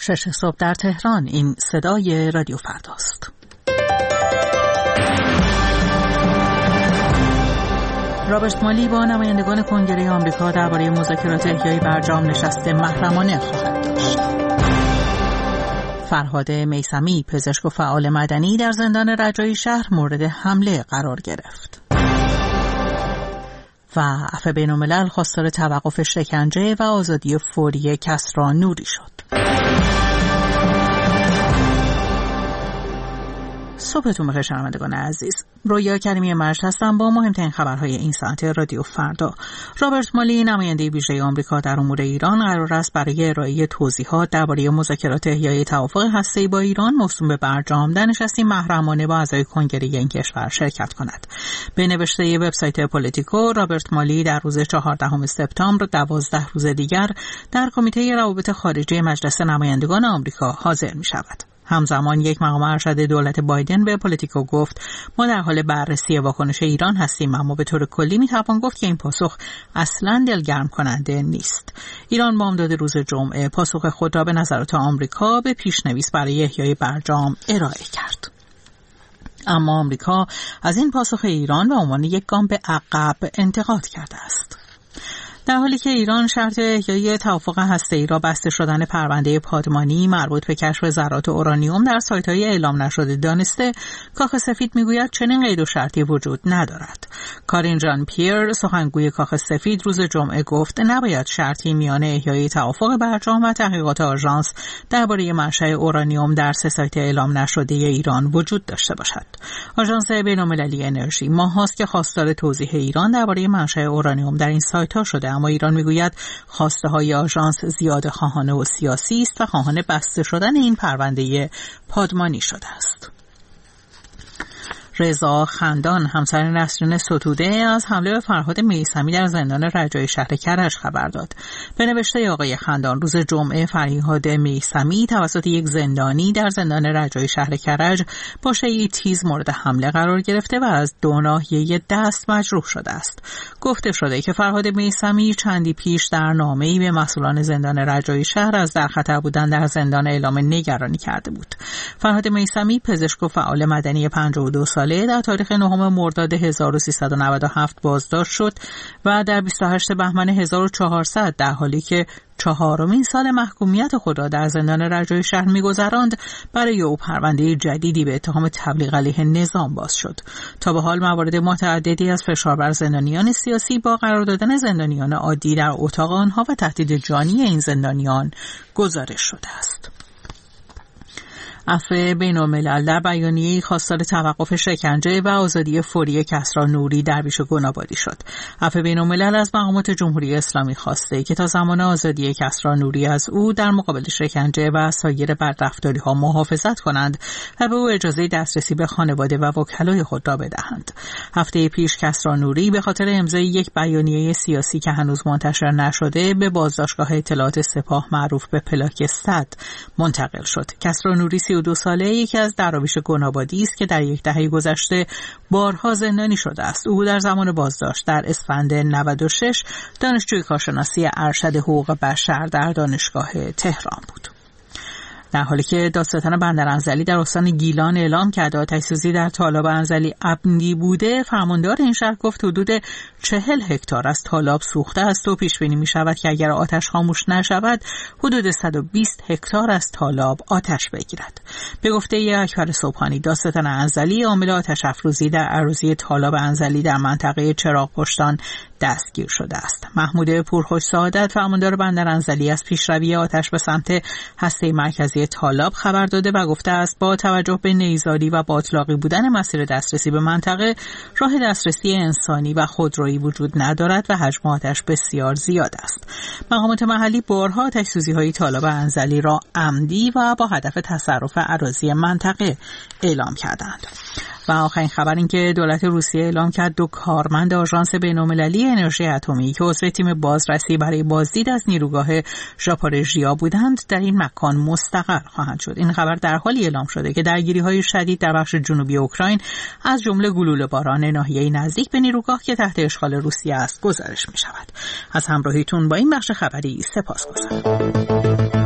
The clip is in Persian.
6 صبح در تهران. این صدای رادیو فرداست. رابرت مالی با نمایندگان کنگره آمریکا درباره مذاکرات احیای برجام نشست محرمانه خواهد داشت. فرهاد میثمی، پزشک و فعال مدنی، در زندان رجایی شهر مورد حمله قرار گرفت. و عفو بین‌الملل خواستار توقف شکنجه و آزادی فوری کسری نوری شد. صبحتون بخیر شنوندگان عزیز. رویا کریمی مرج هستم با مهمترین خبرهای این ساعت رادیو فردا. رابرت مالی، نماینده ویژه آمریکا در امور ایران، قرار است برای ارائه توضیحات درباره مذاکرات احیای توافق هسته‌ای با ایران موسوم به برجام در نشستی محرمانه با اعضای کنگره این کشور شرکت کند. به نوشته وبسایت پولیتیکو، رابرت مالی در روز 14 سپتامبر 12 روز دیگر در کمیته روابط خارجی مجلس نمایندگان آمریکا حاضر می‌شود. همزمان یک مقام ارشد دولت بایدن به پولیتیکو گفت ما در حال بررسی واکنش ایران هستیم، اما به طور کلی میتوان گفت که این پاسخ اصلاً دلگرم کننده نیست. ایران بامداد روز جمعه پاسخ خود را به نظرات آمریکا به پیشنویس برای احیای برجام ارائه کرد. اما آمریکا از این پاسخ ایران به عنوان یک گام به عقب انتقاد کرده است. در حالی که ایران شرط احیای توافق هسته‌ای را بسته شدن پرونده پادمانی مربوط به کشف ذرات اورانیوم در سایت‌های اعلام نشده دانسته، کاخ سفید میگوید چنین قید و شرطی وجود ندارد. کارین ژان پیر، سخنگوی کاخ سفید، روز جمعه گفت نباید شرطی میان احیای توافق برجام و تحقیقات آژانس درباره منشأ اورانیوم در 3 سایت اعلام نشده ایران وجود داشته باشد. آژانس بین‌المللی انرژی ماه‌هاست که خواستار توضیح ایران درباره منشأ اورانیوم در این سایت‌ها شده، اما ایران میگوید خواسته های آژانس زیاده خواهانه و سیاسی است و خواهان بسته شدن این پرونده پادمانی شده است. رضا خندان، همسر نسرین ستوده، از حمله به فرهاد میثمی در زندان رجایی شهر کرج خبر داد. به نوشته آقای خندان، روز جمعه فرهاد میثمی توسط یک زندانی در زندان رجایی شهر کرج با شیء تیز مورد حمله قرار گرفته و از 2 ناحیه دست مجروح شده است. گفته شده که فرهاد میثمی چندی پیش در نامه‌ای به مسئولان زندان رجایی شهر از در خطر بودن در زندان اعلام نگرانی کرده بود. فرهاد میثمی، پزشک و فعال مدنی 52 ساله، در تاریخ 9 مرداد 1397 بازداشت شد و در 28 بهمن 1400 در حالی که 4مین سال محکومیت خود را در زندان رجایی شهر می‌گذراند برای او پرونده جدیدی به اتهام تبلیغ علیه نظام باز شد. تا به حال موارد متعددی از فشار بر زندانیان سیاسی با قرار دادن زندانیان عادی در اتاق آنها و تهدید جانی این زندانیان گزارش شده است. عفو بین‌الملل در بیانیه‌ای خواستار توقف شکنجه و آزادی فوری کسری نوری درویش گنابادی شد. عفو بین‌الملل از مقامات جمهوری اسلامی خواسته که تا زمان آزادی کسری نوری از او در مقابل شکنجه و سایر بدرفتاری‌ها محافظت کنند و به او اجازه دسترسی به خانواده و وکلای خود را بدهند. هفته پیش کسری نوری به خاطر امضای یک بیانیه سیاسی که هنوز منتشر نشده به بازداشتگاه اطلاعات سپاه معروف به پلاک 100 منتقل شد. کسری نوری 32 ساله یکی از دراویش گنابادی است که در 10 دهه گذشته بارها زندانی شده است. او در زمان بازداشت در اسفند 96 دانشجوی کارشناسی ارشد حقوق بشر در دانشگاه تهران بود. در حالی که دادستان بندرانزلی در استان گیلان اعلام کرده آتش‌سوزی در تالاب انزلی عمدی بوده، فرماندار این شهر گفت حدود 40 هکتار از تالاب سوخته است و پیش بینی می شود که اگر آتش خاموش نشود حدود 120 هکتار از تالاب آتش بگیرد. به گفته اکبر صبحانی، دادستان انزلی، عامل آتش افروزی در اراضی تالاب انزلی در منطقه چراغ پشتان دستگیر شده است. محمود پورخوش سعادت، فرماندار بندرانزلی، از پیشروی آتش به سمت هسته مرکزی تالاب خبر داده و گفته است با توجه به نیزاری و باطلاقی بودن مسیر دسترسی به منطقه، راه دسترسی انسانی و خودرویی وجود ندارد و حجم آتش بسیار زیاد است. مقامات محلی بارها آتش‌سوزی‌های تالاب انزلی را عمدی و با هدف تصرف اراضی منطقه اعلام کردند. و آخرین خبر این که دولت روسیه اعلام کرد 2 کارمند آژانس بین‌المللی انرژی اتمی که عضو تیم بازرسی برای بازدید از نیروگاه ژاپارژیا بودند در این مکان مستقر خواهند شد. این خبر در حالی اعلام شده که درگیری‌های شدید در بخش جنوبی اوکراین از جمله گلوله باران ناحیه نزدیک به نیروگاه که تحت اشغال روسیه است گزارش می‌شود. از همراهیتون با این بخش خبری سپاسگزارم.